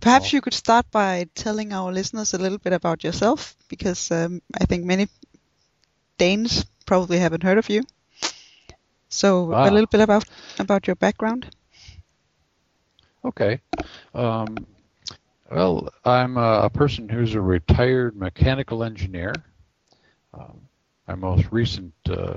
Perhaps you could start by telling our listeners a little bit about yourself, because I think many Danes probably haven't heard of you. So a little bit about your background. Okay. Well, I'm a person who's a retired mechanical engineer. My most recent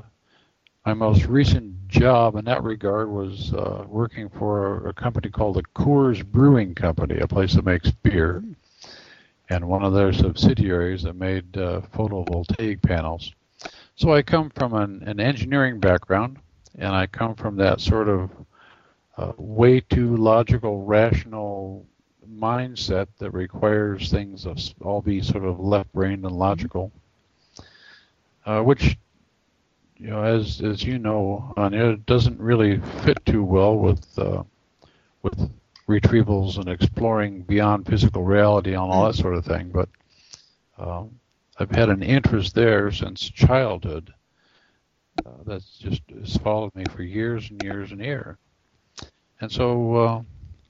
job in that regard was working for a company called the Coors Brewing Company, a place that makes beer, and one of their subsidiaries that made photovoltaic panels. So I come from an engineering background, and I come from that sort of way too logical, rational mindset that requires things to all be sort of left-brained and logical, which, as you know, Anya, doesn't really fit too well with retrievals and exploring beyond physical reality and all that sort of thing. But I've had an interest there since childhood. That's just has followed me for years and years and years. And so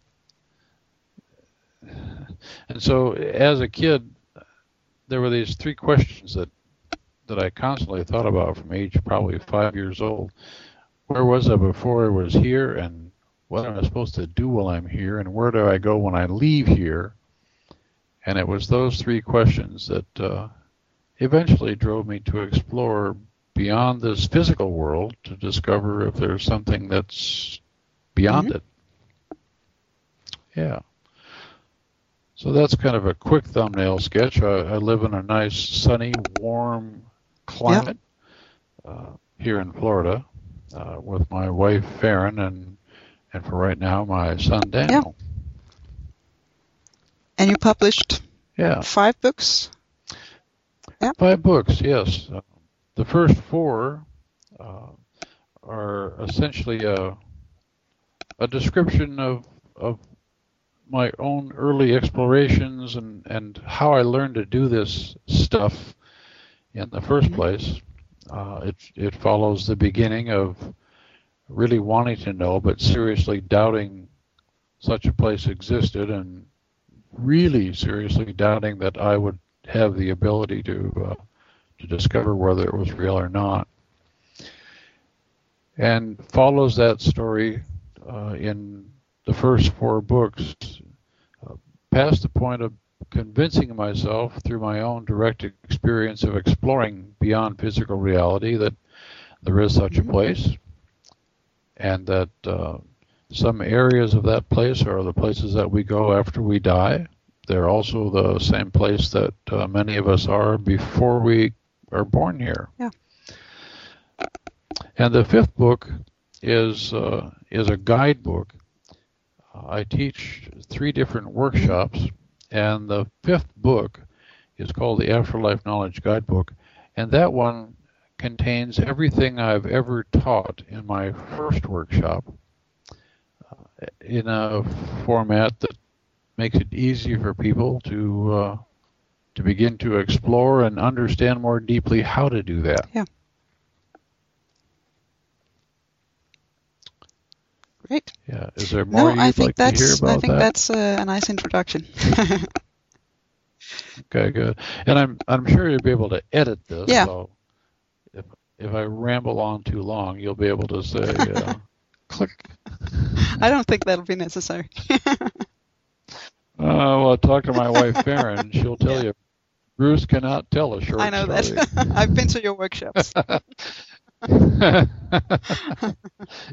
as a kid, there were these three questions that I constantly thought about from age probably 5 years old. Where was I before I was here, and what am I supposed to do while I'm here, and where do I go when I leave here? And it was those three questions that eventually drove me to explore beyond this physical world to discover if there's something that's beyond it. Yeah. So that's kind of a quick thumbnail sketch. I live in a nice, sunny, warm climate here in Florida with my wife, Farron, and for right now, my son, Daniel. Yeah. And you published 5 books? Yeah. 5 books, yes. The first 4 are essentially a description of my own early explorations and how I learned to do this stuff in the first place. It follows the beginning of really wanting to know but seriously doubting such a place existed, and really seriously doubting that I would have the ability to discover whether it was real or not. And follows that story in the first 4 books, past the point of convincing myself through my own direct experience of exploring beyond physical reality that there is such a place, and that some areas of that place are the places that we go after we die. They're also the same place that many of us are before we are born here. Yeah. And the 5th book is a guidebook. I teach 3 different workshops, and the 5th book is called the Afterlife Knowledge Guidebook, and that one contains everything I've ever taught in my first workshop in a format that makes it easy for people to begin to explore and understand more deeply how to do that. Yeah. Great. Yeah. Is there more you'd like to hear about that? I think that's a nice introduction. Okay, good. And I'm sure you'll be able to edit this. Yeah. So if I ramble on too long, you'll be able to say click. I don't think that'll be necessary. Well, talk to my wife, Farron. She'll tell you, Bruce cannot tell a short story. I know that. I've been to your workshops.